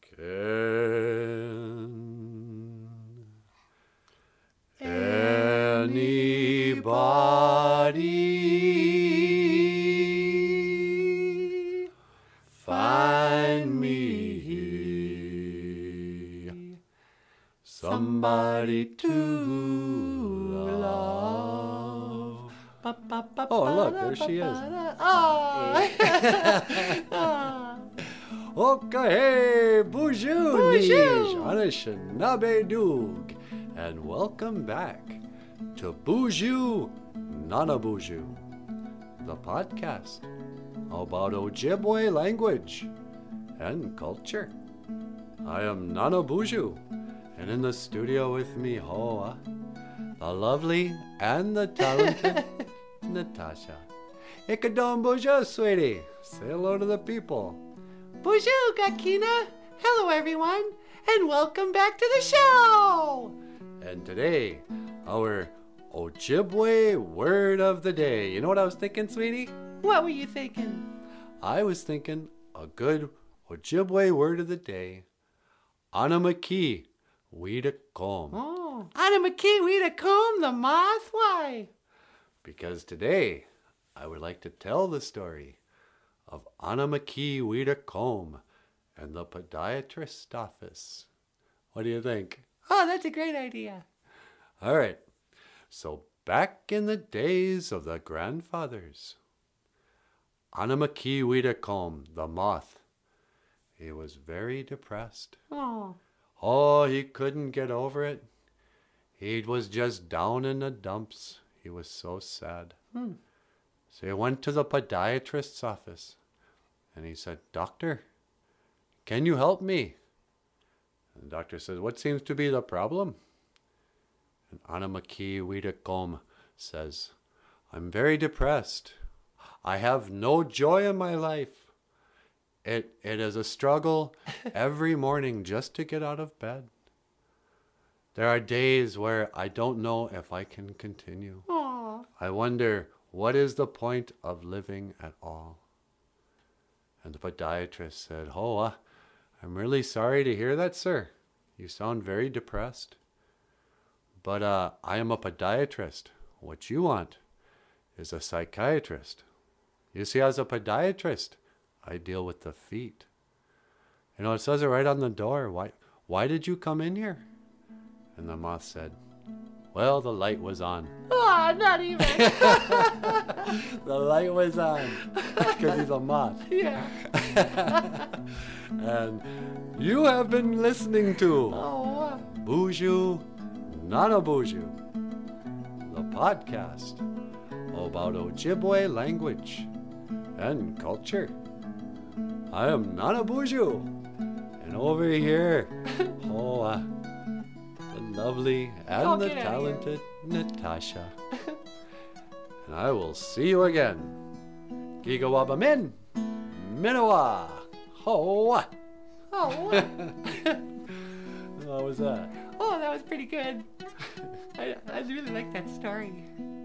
Can anybody find me somebody to love? Oh, look, there she is. Okay, bonjour, Anishinaabe Doog, and welcome back to Boozhoo Nanaboozhoo, the podcast about Ojibwe language and culture. I am Nanaboozhoo, and in the studio with me, Hoa, the lovely and the talented Natasha. Ikadom bonjour, sweetie. Say hello to the people. Bonjour, Gakina. Hello, everyone, and welcome back to the show. And today, our Ojibwe word of the day. You know what I was thinking, sweetie? What were you thinking? I was thinking a good Ojibwe word of the day. Anamaki Weedakom. Oh, Anamaki Weedakom, the moth. Why? Because today, I would like to tell the story of Anamaki Weedakom and the podiatrist office. What do you think? Oh, that's a great idea. All right. So back in the days of the grandfathers, Anamaki Weedakom, the moth, he was very depressed. Oh, He couldn't get over it. He was just down in the dumps. He was so sad. So he went to the podiatrist's office and he said, "Doctor, can you help me?" And the doctor says, "What seems to be the problem?" And Anamaki Weedakom says, "I'm very depressed. I have no joy in my life. It is a struggle every morning just to get out of bed. There are days where I don't know if I can continue. oh, I wonder, what is the point of living at all?" And the podiatrist said, "Hoa, I'm really sorry to hear that, sir. You sound very depressed. But I am a podiatrist. What you want is a psychiatrist. You see, as a podiatrist, I deal with the feet. You know, it says it right on the door. Why did you come in here?" And the moth said, "Well, the light was on." oh, not even. The light was on because he's a moth. Yeah. And you have been listening to Oh, Boozhoo Nanaboozhoo, the podcast about Ojibwe language and culture. I am Nanaboozhoo, and over here, the lovely and the get out of here. talented Natasha. And I will see you again. Gigawaba Min, Minowa, Hoa. oh, what? How was that? Oh, that was pretty good. I really like that story.